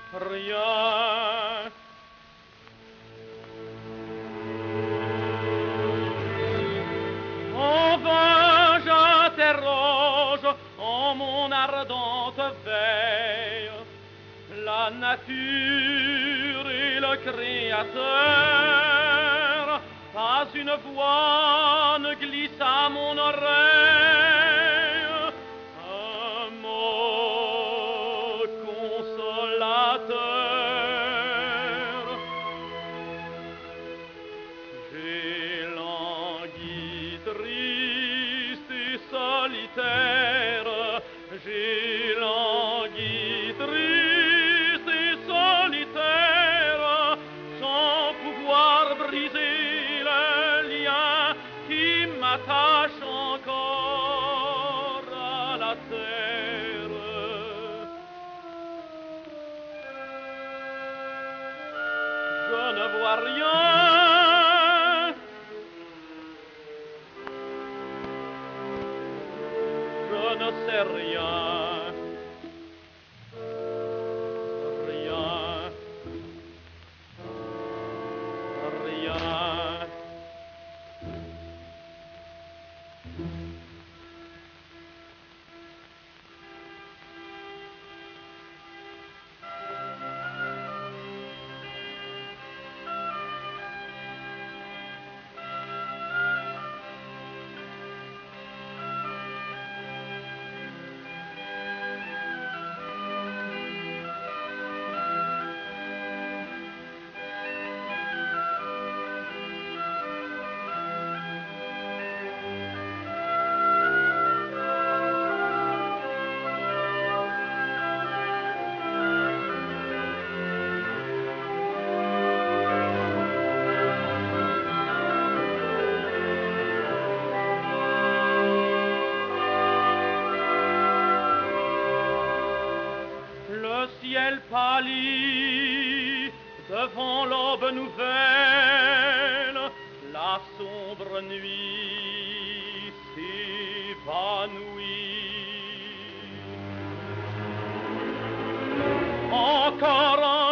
rien. En vain j'interroge en mon ardente veille la nature et le Créateur. Pas une voix ne glisse à mon oreille, un mot consolateur. J'ai langui triste et solitaire, j'ai langui triste et solitaire, sans pouvoir briser le lien qui m'attache encore à la terre. Je ne vois rien. Je ne sais rien, rien, rien. Le ciel pâlit devant l'aube nouvelle, la sombre nuit s'évanouit. Encore un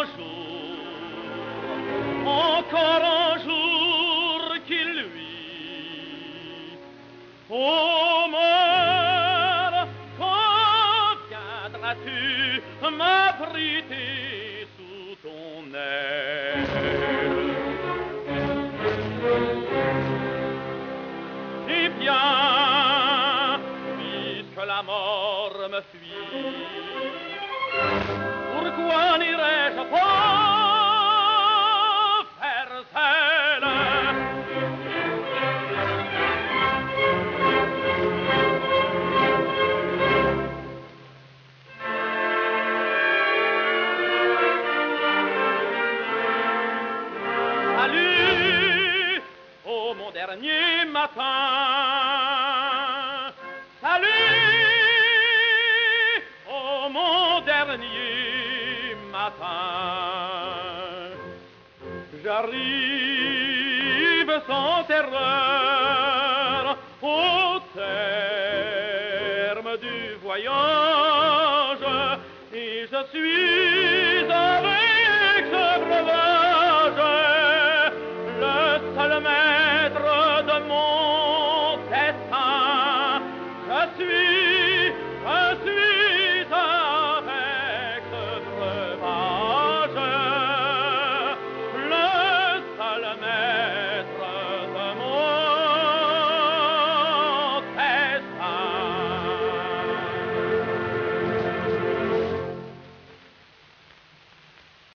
jour qui luit. Oh mort, quand viendras-tu m'abriter sous ton aile? Eh bien, puisque la mort me fuit, pourquoi n'irais-je pas vers elle? Salut, oh mon dernier matin. Salut, oh mon dernier matin. J'arrive sans terreur au terme du voyage, et je suis avec ce breuvage